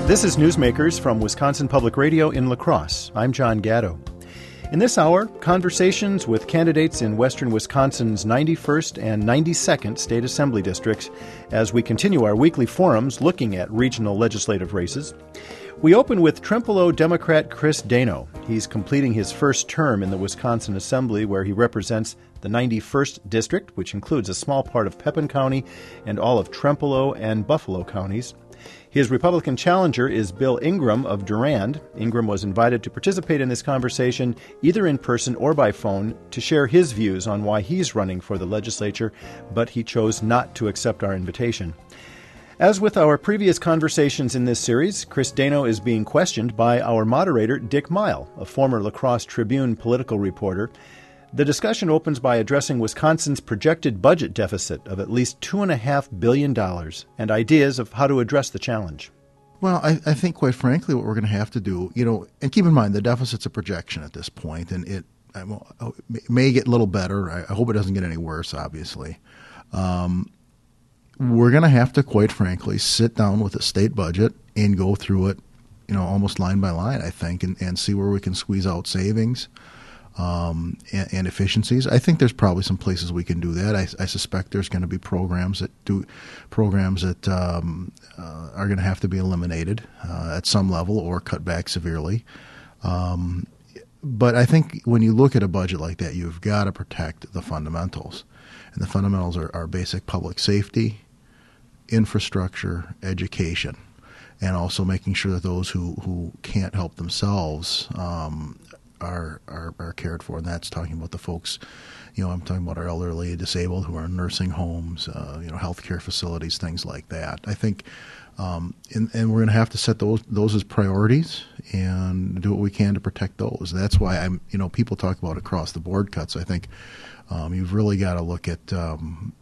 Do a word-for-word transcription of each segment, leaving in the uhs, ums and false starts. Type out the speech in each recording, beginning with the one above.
This is Newsmakers from Wisconsin Public Radio in La Crosse. I'm John Gatto. In this hour, conversations with candidates in western Wisconsin's ninety-first and ninety-second state assembly districts as we continue our weekly forums looking at regional legislative races. We open with Trempealeau Democrat Chris Dano. He's completing his first term in the Wisconsin Assembly, where he represents the ninety-first district, which includes a small part of Pepin County and all of Trempealeau and Buffalo counties. His Republican challenger is Bill Ingram of Durand. Ingram was invited to participate in this conversation either in person or by phone to share his views on why he's running for the legislature, but he chose not to accept our invitation. As with our previous conversations in this series, Chris Dano is being questioned by our moderator, Dick Mile, a former La Crosse Tribune political reporter. The discussion opens by addressing Wisconsin's projected budget deficit of at least two point five billion dollars and ideas of how to address the challenge. Well, I, I think, quite frankly, what we're going to have to do, you know, and keep in mind the deficit's a projection at this point, and it, it may get a little better. I hope it doesn't get any worse, obviously. Um, we're going to have to, quite frankly, sit down with the state budget and go through it, you know, almost line by line, I think, and, and see where we can squeeze out savings. Um, and, and efficiencies. I think there's probably some places we can do that. I, I suspect there's going to be programs that do programs that um, uh, are going to have to be eliminated uh, at some level or cut back severely. Um, but I think when you look at a budget like that, you've got to protect the fundamentals, and the fundamentals are, are basic public safety, infrastructure, education, and also making sure that those who, who can't help themselves um, Are, are are cared for, and that's talking about the folks, you know, I'm talking about our elderly, disabled who are in nursing homes, uh, you know, healthcare facilities, things like that. I think, um, and, and we're going to have to set those those as priorities and do what we can to protect those. That's why I'm, you know, people talk about across the board cuts. I think um, you've really got to look at um,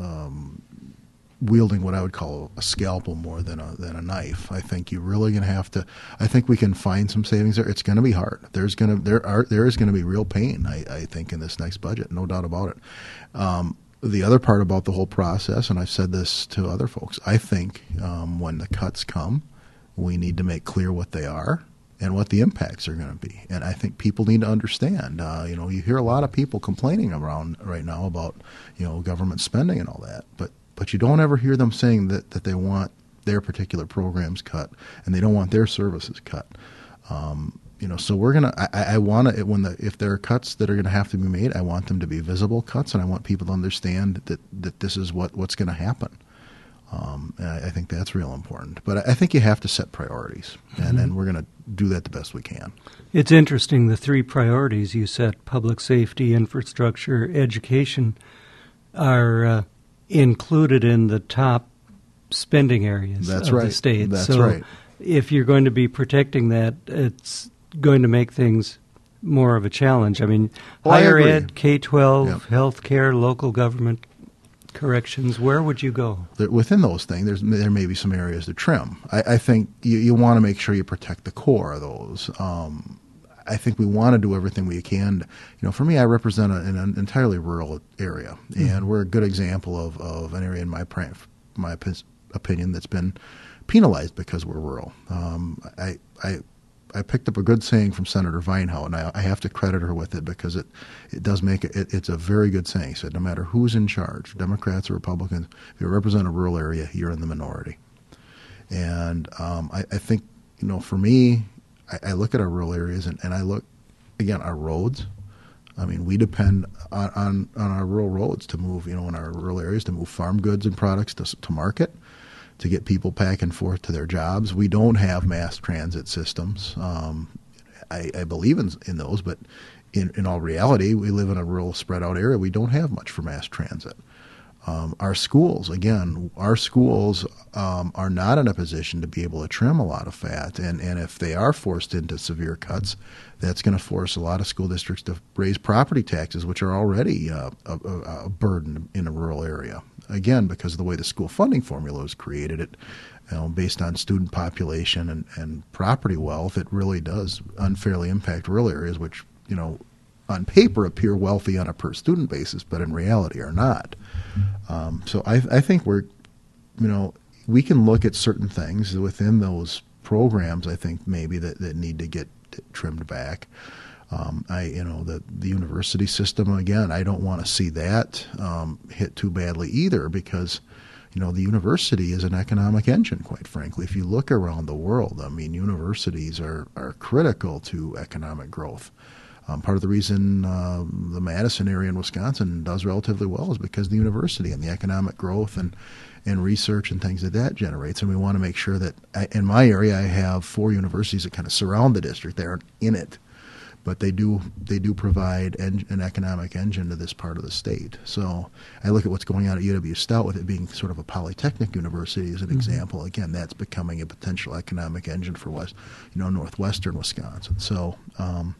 um, wielding what I would call a scalpel more than a than a knife. I think you're really going to have to. I think we can find some savings there. It's going to be hard. There's going to there are there is going to be real pain. I, I think in this next budget, no doubt about it. Um, the other part about the whole process, and I've said this to other folks, I think um, when the cuts come, we need to make clear what they are and what the impacts are going to be. And I think people need to understand. Uh, you know, you hear a lot of people complaining around right now about, you know, government spending and all that, but. But you don't ever hear them saying that, that they want their particular programs cut and they don't want their services cut. Um, you know, so we're gonna. I, I want to when the if there are cuts that are going to have to be made, I want them to be visible cuts, and I want people to understand that, that this is what, what's going to happen. Um, and I, I think that's real important. But I, I think you have to set priorities, and, mm-hmm. and we're going to do that the best we can. It's interesting. The three priorities you set: public safety, infrastructure, education, are. Uh, included in the top spending areas That's of right. the state. That's so right. if you're going to be protecting that, it's going to make things more of a challenge. I mean, well, higher I ed, K twelve, yep. health care, local government, corrections, where would you go? Within those things, there's, there may be some areas to trim. I, I think you, you want to make sure you protect the core of those. Um, I think we want to do everything we can. You know, for me, I represent a, an entirely rural area, mm-hmm. and we're a good example of, of an area, in my my opinion, that's been penalized because we're rural. Um, I, I I picked up a good saying from Senator Vinehau, and I, I have to credit her with it because it, it does make it, it. It's a very good saying. He said, no matter who's in charge, Democrats or Republicans, if you represent a rural area, you're in the minority. And um, I, I think, you know, for me, I look at our rural areas, and, and I look, again, our roads. I mean, we depend on, on, on our rural roads to move, you know, in our rural areas to move farm goods and products to, to market, to get people back and forth to their jobs. We don't have mass transit systems. Um, I, I believe in, in those, but in, in all reality, we live in a rural spread out area. We don't have much for mass transit. Um, our schools, again, our schools um, are not in a position to be able to trim a lot of fat. And, and if they are forced into severe cuts, that's going to force a lot of school districts to raise property taxes, which are already uh, a, a, a burden in a rural area. Again, because of the way the school funding formula was created, it, you know, based on student population and, and property wealth, it really does unfairly impact rural areas, which, you know, on paper appear wealthy on a per student basis, but in reality are not. Um, so I, I think we're, you know, we can look at certain things within those programs, I think, maybe that, that need to get trimmed back. Um, I, you know, the the university system, again, I don't want to see that um, hit too badly either, because, you know, the university is an economic engine, quite frankly. If you look around the world, I mean, universities are, are critical to economic growth. Um, part of the reason uh, the Madison area in Wisconsin does relatively well is because of the university and the economic growth and, and research and things that that generates. And we want to make sure that, I, in my area, I have four universities that kind of surround the district. They aren't in it, but they do they do provide en- an economic engine to this part of the state. So I look at what's going on at U W Stout, with it being sort of a polytechnic university as an mm-hmm. example. Again, that's becoming a potential economic engine for West, you know, northwestern Wisconsin. So um,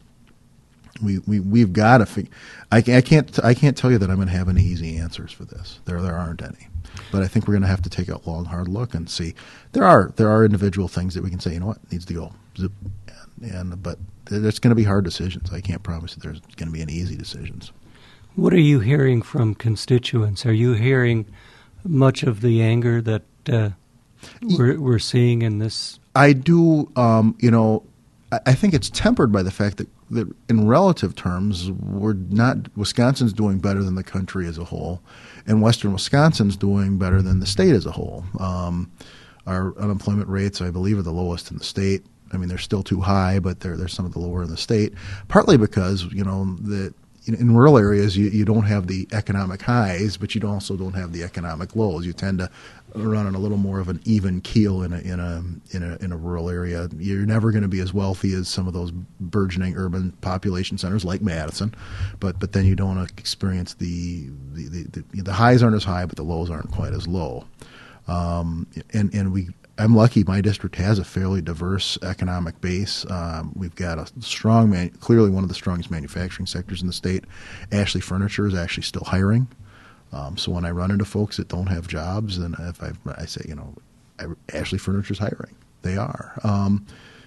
we we we've got to figure. I, I can't I can't tell you that I'm going to have any easy answers for this. There there aren't any. But I think we're going to have to take a long, hard look and see. There are there are individual things that we can say, you know what, needs to go. Zip. And, and but there's going to be hard decisions. I can't promise that there's going to be any easy decisions. What are you hearing from constituents? Are you hearing much of the anger that uh, we're, we're seeing in this? I do. Um, you know, I, I think it's tempered by the fact that, that in relative terms, we're not. Wisconsin's doing better than the country as a whole, and Western Wisconsin's doing better than the state as a whole. Um, our unemployment rates, I believe, are the lowest in the state. I mean, they're still too high, but they're they're some of the lower in the state. Partly because, you know, the in, in rural areas you, you don't have the economic highs, but you don't, also don't have the economic lows. You tend to run on a little more of an even keel in a in a in a in a rural area. You're never going to be as wealthy as some of those burgeoning urban population centers like Madison, but but then you don't experience the the the, the, the highs aren't as high, but the lows aren't quite as low. Um, and and we. I'm lucky my district has a fairly diverse economic base. Um, we've got a strong, man, clearly one of the strongest manufacturing sectors in the state. Ashley Furniture is actually still hiring. Um, so when I run into folks that don't have jobs, and if I, I say, you know, I, Ashley Furniture is hiring, they are. Um,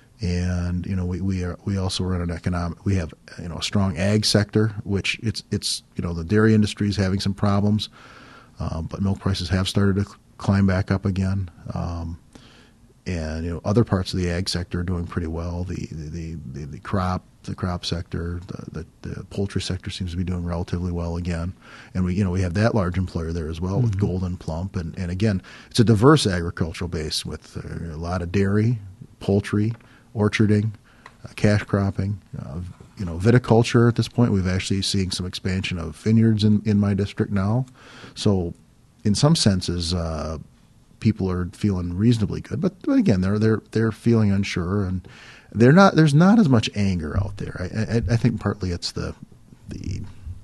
and you know, we we are we also run an economic. We have you know a strong ag sector, which it's it's you know the dairy industry is having some problems, uh, but milk prices have started to climb back up again. Um, And you know, other parts of the ag sector are doing pretty well. The the the, the crop the crop sector, the, the the poultry sector seems to be doing relatively well again. And we you know we have that large employer there as well mm-hmm. with Golden Plump. And, and again, it's a diverse agricultural base with uh, a lot of dairy, poultry, orcharding, uh, cash cropping, uh, you know, viticulture. At this point, we've actually seeing some expansion of vineyards in, in my district now. So, in some senses. Uh, People are feeling reasonably good, but, but again, they're they're they're feeling unsure, and they're not. There's not as much anger out there. I, I, I think partly it's the the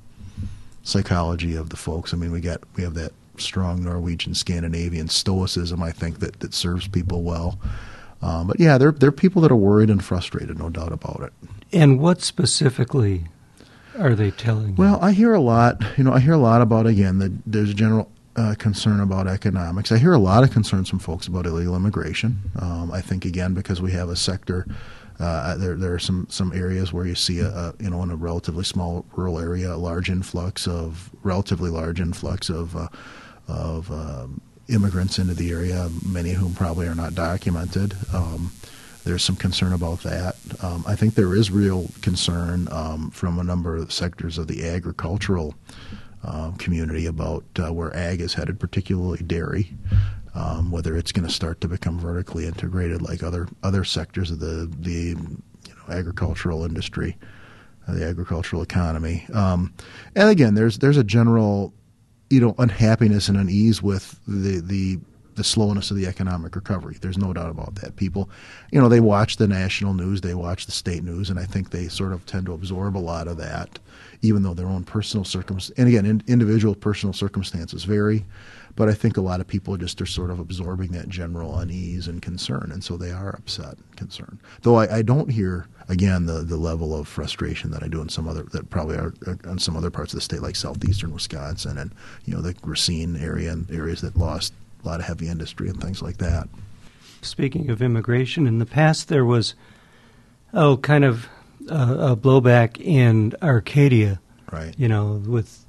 psychology of the folks. I mean, we got we have that strong Norwegian, Scandinavian stoicism. I think that, that serves people well. Um, but yeah, there there are people that are worried and frustrated, no doubt about it. And what specifically are they telling you? Well, I hear a lot. You know, I hear a lot about again that there's a general. Uh, concern about economics. I hear a lot of concerns from folks about illegal immigration. Um, I think again because we have a sector, uh, there there are some, some areas where you see a, a you know in a relatively small rural area a large influx of relatively large influx of uh, of um, immigrants into the area, many of whom probably are not documented. Um, there's some concern about that. Um, I think there is real concern um, from a number of sectors of the agricultural Uh, community about uh, where ag is headed, particularly dairy, um, whether it's going to start to become vertically integrated like other other sectors of the the you know, agricultural industry, uh, the agricultural economy. Um, and again, there's there's a general you know unhappiness and unease with the the the slowness of the economic recovery. There's no doubt about that. People, you know, they watch the national news, they watch the state news, and I think they sort of tend to absorb a lot of that, even though their own personal circumstances, and again, in, individual personal circumstances vary, but I think a lot of people just are sort of absorbing that general unease and concern, and so they are upset and concerned. Though I, I don't hear, again, the, the level of frustration that I do in some other, that probably are in some other parts of the state, like southeastern Wisconsin and, you know, the Racine area and areas that lost a lot of heavy industry and things like that. Speaking of immigration, in the past there was, oh, kind of uh, a blowback in Arcadia, right? You know, with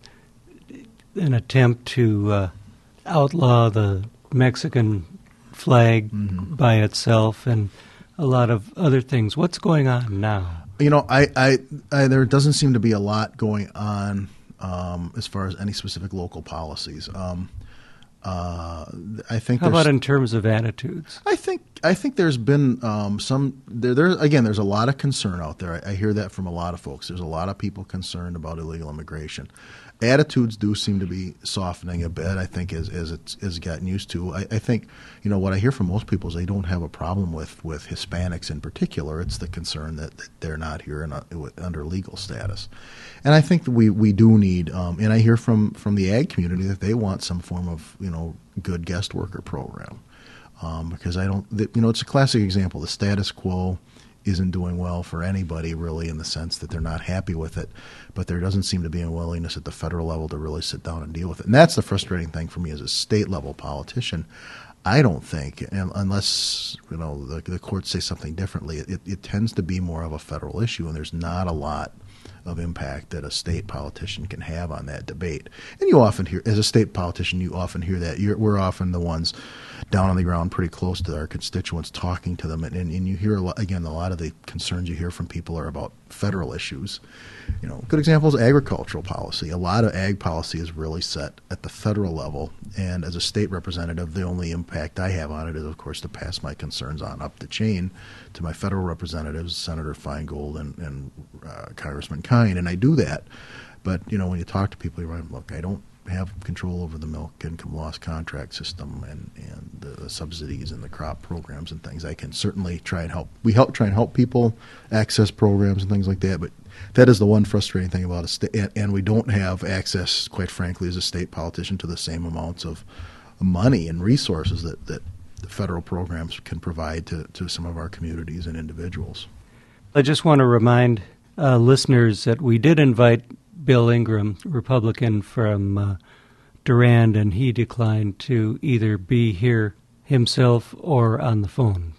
an attempt to uh, outlaw the Mexican flag mm-hmm. by itself, and a lot of other things. What's going on now? You know, I, I, I there doesn't seem to be a lot going on um, as far as any specific local policies. Um, uh, I think. How about in terms of attitudes? I think I think there's been um, some. There, there again, there's a lot of concern out there. I, I hear that from a lot of folks. There's a lot of people concerned about illegal immigration. Attitudes do seem to be softening a bit, I think, as, as it's as gotten used to. I, I think, you know, what I hear from most people is they don't have a problem with, with Hispanics in particular. It's the concern that, that they're not here in a, under legal status. And I think that we, we do need, um, and I hear from, from the ag community that they want some form of, you know, good guest worker program. Um, because I don't, you know, it's a classic example. The status quo isn't doing well for anybody, really, in the sense that they're not happy with it, but there doesn't seem to be a willingness at the federal level to really sit down and deal with it. And that's the frustrating thing for me as a state-level politician. I don't think, unless, you know, the, the courts say something differently, it, it tends to be more of a federal issue, and there's not a lot of impact that a state politician can have on that debate. And you often hear, as a state politician, you often hear that. You're, we're often the ones down on the ground pretty close to our constituents talking to them. And, and, and you hear, a lot, again, a lot of the concerns you hear from people are about federal issues. You know, good example is agricultural policy. A lot of ag policy is really set at the federal level. And as a state representative, the only impact I have on it is, of course, to pass my concerns on up the chain to my federal representatives, Senator Feingold and, and uh, Congressman Kine. And I do that. But, you know, when you talk to people, you're like, look, I don't have control over the milk income loss contract system and, and the subsidies and the crop programs and things. I can certainly try and help. We help try and help people access programs and things like that, but that is the one frustrating thing about a state. And, and we don't have access, quite frankly, as a state politician to the same amounts of money and resources that, that the federal programs can provide to, to some of our communities and individuals. I just want to remind uh, listeners that we did invite Bill Ingram, Republican from uh, Durand, and he declined to either be here himself or on the phone.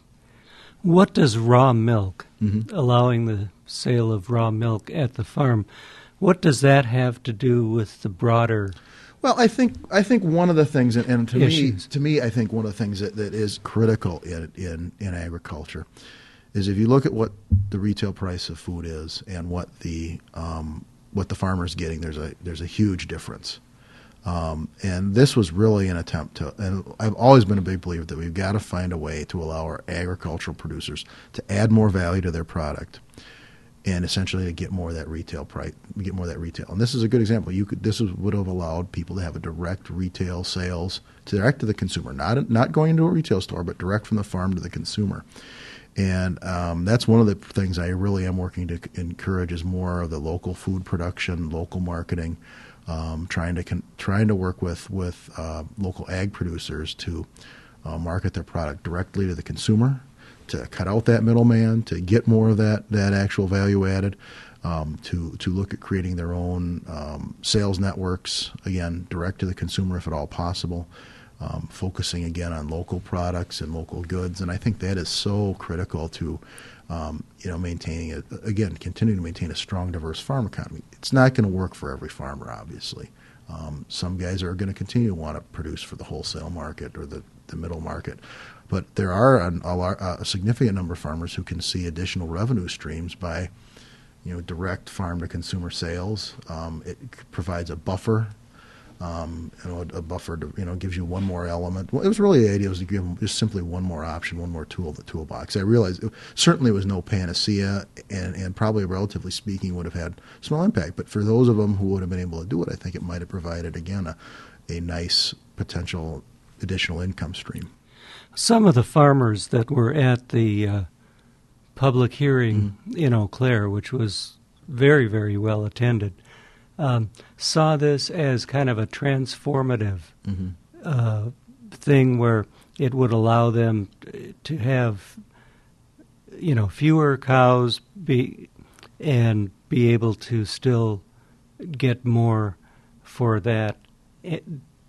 What does raw milk, mm-hmm. allowing the sale of raw milk at the farm, what does that have to do with the broader? Well, I think I think one of the things, and, and to issues. me, to me, I think one of the things that, that is critical in, in in agriculture is if you look at what the retail price of food is and what the um, what the farmer is getting, there's a there's a huge difference. Um, and this was really an attempt to, and I've always been a big believer that we've got to find a way to allow our agricultural producers to add more value to their product and essentially to get more of that retail price, get more of that retail. And this is a good example. You could, this would have allowed people to have a direct retail sales to direct to the consumer, not not going into a retail store, but direct from the farm to the consumer. And um, that's one of the things I really am working to encourage is more of the local food production, local marketing, um, trying to con- trying to work with with uh, local ag producers to uh, market their product directly to the consumer, to cut out that middleman, to get more of that that actual value added, um, to to look at creating their own um, sales networks, again, direct to the consumer if at all possible. Um, focusing again on local products and local goods, and I think that is so critical to, um, you know, maintaining a, again, continuing to maintain a strong, diverse farm economy. It's not going to work for every farmer, obviously. Um, some guys are going to continue to want to produce for the wholesale market or the, the middle market, but there are a, a, a significant number of farmers who can see additional revenue streams by, you know, direct farm to consumer sales. Um, it provides a buffer. Um, you know, a, a buffer to, you know, gives you one more element. Well, it was really the idea was to give them just simply one more option, one more tool in the toolbox. I realized it certainly was no panacea, and, and probably relatively speaking would have had small impact. But for those of them who would have been able to do it, I think it might have provided again a, a nice potential additional income stream. Some of the farmers that were at the uh, public hearing mm-hmm. in Eau Claire, which was very, very well attended, Um, saw this as kind of a transformative mm-hmm. uh, thing where it would allow them to have, you know, fewer cows be and be able to still get more for that. It,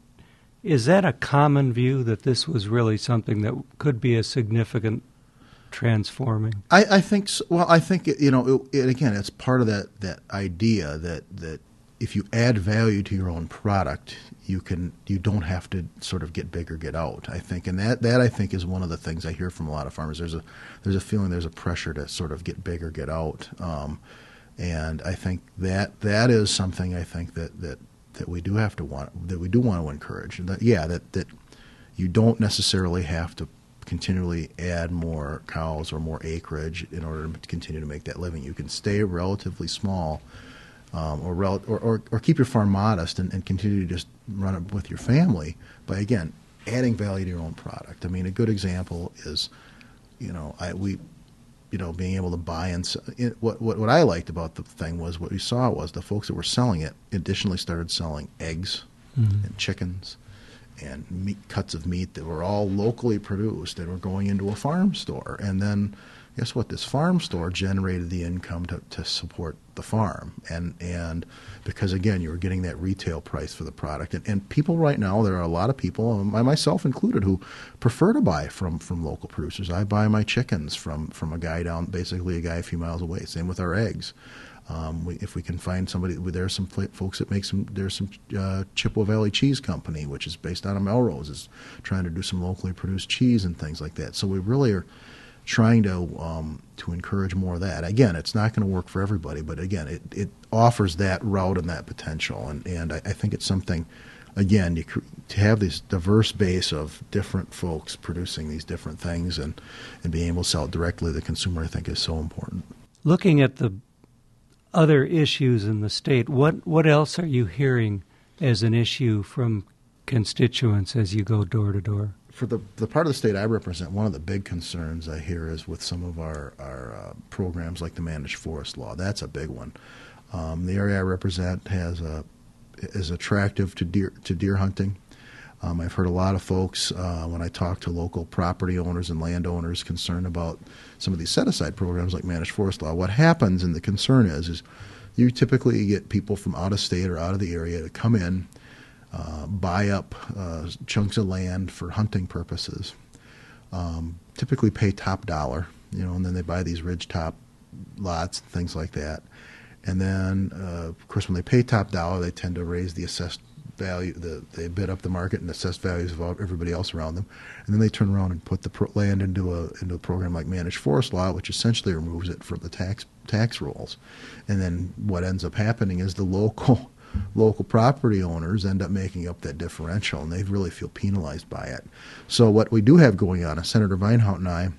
is that a common view that this was really something that could be a significant transforming? I, I think so. Well, I think, you know, it, it, again, it's part of that, that idea that, that if you add value to your own product, you can you don't have to sort of get big or get out, I think. And that, that I think is one of the things I hear from a lot of farmers. There's a there's a feeling there's a pressure to sort of get big or get out. Um, and I think that that is something I think that, that, that we do have to want that we do want to encourage. And that yeah, that, that you don't necessarily have to continually add more cows or more acreage in order to continue to make that living. You can stay relatively small. Um, or, rel- or, or or keep your farm modest and, and continue to just run it with your family by, again, adding value to your own product. I mean, a good example is, you know, I we, you know, being able to buy and sell. It, what, what what I liked about the thing was what we saw was the folks that were selling it additionally started selling eggs mm-hmm. and chickens and meat, cuts of meat that were all locally produced and were going into a farm store. And then guess what? This farm store generated the income to, to support the farm. And and because, again, you were getting that retail price for the product. And, and people right now, there are a lot of people, I myself included, who prefer to buy from, from local producers. I buy my chickens from, from a guy down, basically a guy a few miles away. Same with our eggs. Um, we, if we can find somebody, there are some folks that make some, there's some uh, Chippewa Valley Cheese Company, which is based out of Melrose, is trying to do some locally produced cheese and things like that. So we really are trying to um, to encourage more of that. Again, it's not going to work for everybody, but again, it, it offers that route and that potential. And, and I, I think it's something, again, you, to have this diverse base of different folks producing these different things and, and being able to sell it directly to the consumer, I think is so important. Looking at the other issues in the state, what, what else are you hearing as an issue from constituents as you go door to door? For the, the part of the state I represent, one of the big concerns I hear is with some of our, our uh, programs like the Managed Forest Law. That's a big one. Um, the area I represent has a, is attractive to deer, to deer hunting. Um, I've heard a lot of folks, uh, when I talk to local property owners and landowners, concerned about some of these set-aside programs like Managed Forest Law. What happens, and the concern is, is you typically get people from out of state or out of the area to come in, Uh, buy up uh, chunks of land for hunting purposes, um, typically pay top dollar, you know, and then they buy these ridge top lots and things like that. And then, uh, of course, when they pay top dollar, they tend to raise the assessed value, the, they bid up the market and assessed values of all, everybody else around them. And then they turn around and put the pro- land into a into a program like Managed Forest Law, which essentially removes it from the tax tax rolls. And then what ends up happening is the local local property owners end up making up that differential, and they really feel penalized by it. So what we do have going on is Senator Vinehout and I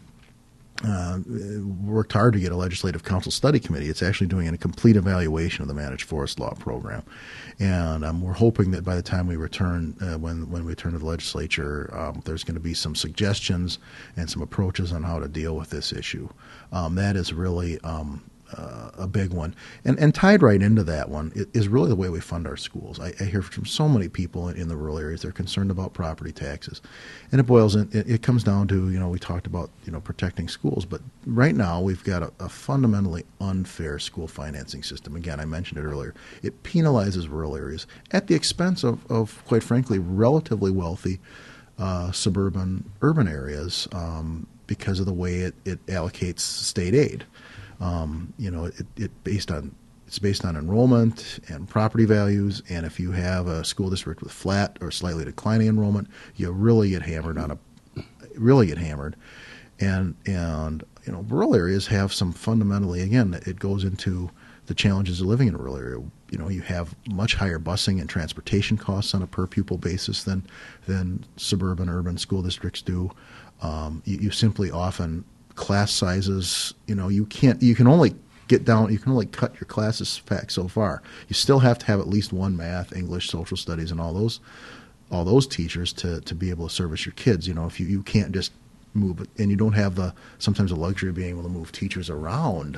uh, worked hard to get a legislative council study committee. It's actually doing a complete evaluation of the Managed Forest Law program, and um, we're hoping that by the time we return, uh, when when we return to the legislature, um, there's going to be some suggestions and some approaches on how to deal with this issue. Um, that is really um, Uh, a big one. And and tied right into that one is really the way we fund our schools. I, I hear from so many people in, in the rural areas, they're concerned about property taxes. And it boils in, it, it comes down to, you know, we talked about, you know, protecting schools, but right now we've got a, a fundamentally unfair school financing system. Again, I mentioned it earlier. It penalizes rural areas at the expense of, of quite frankly, relatively wealthy uh, suburban, urban areas um, because of the way it, it allocates state aid. Um, you know, it, it based on it's based on enrollment and property values, and if you have a school district with flat or slightly declining enrollment, you really get hammered on a really get hammered. And and you know, rural areas have some fundamentally, again, it goes into the challenges of living in a rural area. You know, you have much higher busing and transportation costs on a per pupil basis than than suburban urban school districts do. Um, you, you simply often class sizes, you know, you can't, you can only get down, you can only cut your classes back so far. You still have to have at least one math, English, social studies, and all those, all those teachers to, to be able to service your kids. You know, if you, you can't just move it, and you don't have the, sometimes the luxury of being able to move teachers around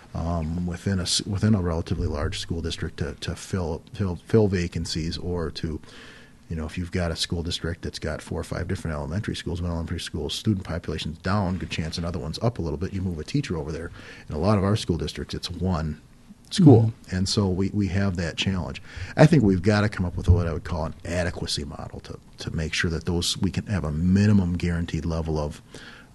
um, within a, within a relatively large school district to, to fill, fill, fill vacancies, or to, you know, if you've got a school district that's got four or five different elementary schools, one elementary school student population's down, good chance another one's up a little bit, you move a teacher over there. In a lot of our school districts, it's one school. Mm-hmm. And so we, we have that challenge. I think we've got to come up with what I would call an adequacy model to, to make sure that those, we can have a minimum guaranteed level of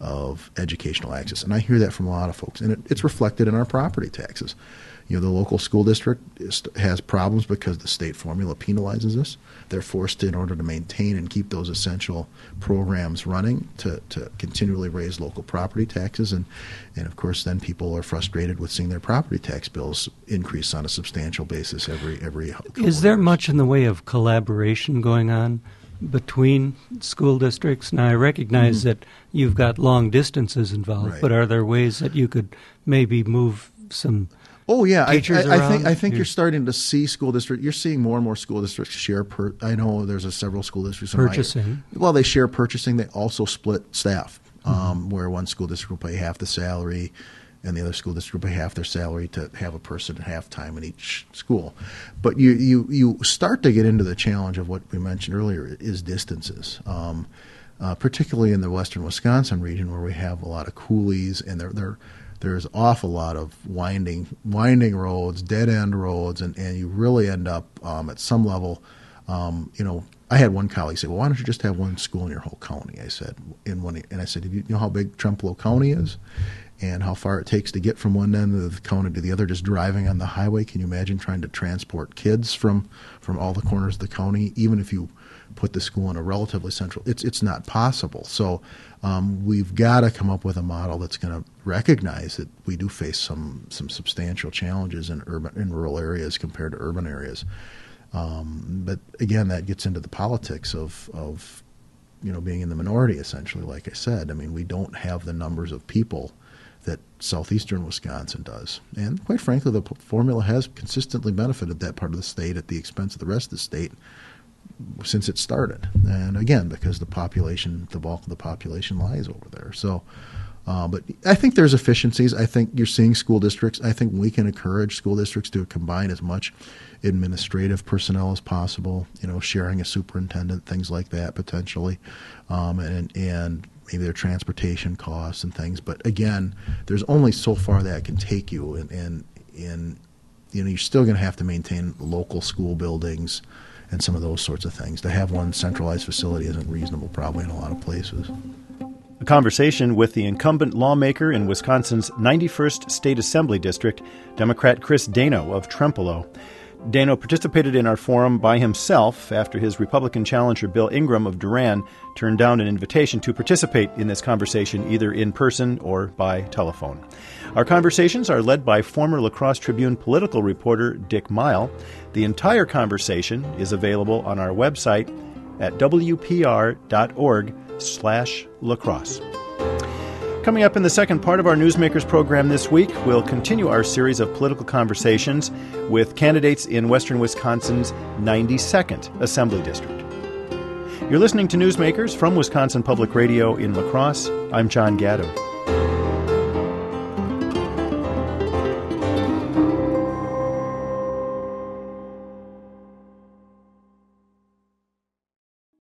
of educational access. And I hear that from a lot of folks. And it, it's reflected in our property taxes. You know, the local school district is, has problems because the state formula penalizes us. They're forced to, in order to maintain and keep those essential programs running, to, to continually raise local property taxes. And, and, of course, then people are frustrated with seeing their property tax bills increase on a substantial basis every every couple Is there years. much in the way of collaboration going on between school districts? Now, I recognize mm-hmm. that you've got long distances involved, right. but are there ways that you could maybe move some Oh yeah, I, I, I think I think You're, you're starting to see school district. You're seeing more and more school districts share. Per, I know there's a several school districts. Purchasing. My, well, they share purchasing. They also split staff, um, mm-hmm. where one school district will pay half the salary, and the other school district will pay half their salary to have a person at half time in each school. But you you you start to get into the challenge of what we mentioned earlier is distances. Um, uh, particularly in the western Wisconsin region, where we have a lot of coulees, and they're they're there's an awful lot of winding winding roads, dead-end roads, and, and you really end up um, at some level, um, you know, I had one colleague say, well, why don't you just have one school in your whole county? I said, in one, and I said, do you know how big Trempealeau County is and how far it takes to get from one end of the county to the other just driving on the highway? Can you imagine trying to transport kids from, from all the corners of the county, even if you put the school in a relatively central, it's it's not possible. So um, we've got to come up with a model that's going to recognize that we do face some some substantial challenges in urban in rural areas compared to urban areas. Um, but again, that gets into the politics of of you know being in the minority, essentially. Like I said, I mean, we don't have the numbers of people that southeastern Wisconsin does, and quite frankly, the formula has consistently benefited that part of the state at the expense of the rest of the state since it started. And again, because the population, the bulk of the population lies over there. So, uh, but I think there's efficiencies. I think you're seeing school districts. I think we can encourage school districts to combine as much administrative personnel as possible, you know, sharing a superintendent, things like that potentially, um, and, and maybe their transportation costs and things. But again, there's only so far that can take you. And, and, and you know, you're still going to have to maintain local school buildings and some of those sorts of things. To have one centralized facility isn't reasonable probably in a lot of places. A conversation with the incumbent lawmaker in Wisconsin's ninety-first State Assembly District, Democrat Chris Dano of Trempealeau. Dano participated in our forum by himself after his Republican challenger Bill Ingram of Durand turned down an invitation to participate in this conversation either in person or by telephone. Our conversations are led by former La Crosse Tribune political reporter Dick Mile. The entire conversation is available on our website at w p r dot org slash lacrosse. Coming up in the second part of our Newsmakers program this week, we'll continue our series of political conversations with candidates in western Wisconsin's ninety-second Assembly District. You're listening to Newsmakers from Wisconsin Public Radio in La Crosse. I'm John Gatto.